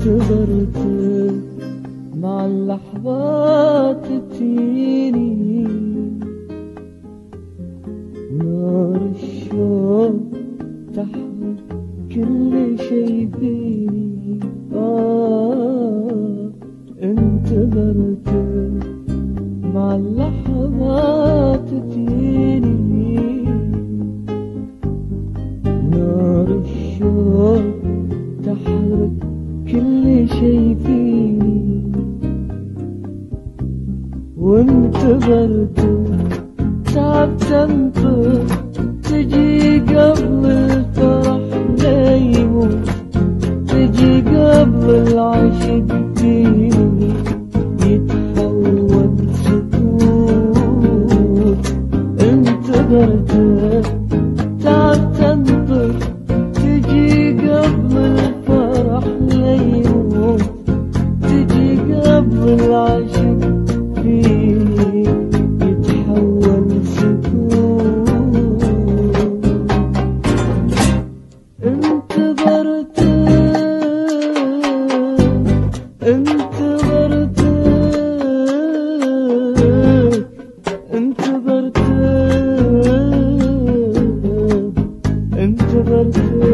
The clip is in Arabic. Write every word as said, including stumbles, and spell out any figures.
انتظرتك مع اللحظات تجيني، ونار الشوق تحرق كل شي فيني. آه انتظرتك مع اللحظات تجيني، نار الشوق تحرق كل شي فيني. وانتظرتك تعبت انطر تجي قبل الفرح لا يموت، تجي قبل العشق فيني يتحول سكوت. انتظرتك تعبت انطر تجي قبل الفرح لا يموت، تجي قبل العشق فيني يتحول سكوت. انتظرتك انتظرتك انتظرتك انتظرتك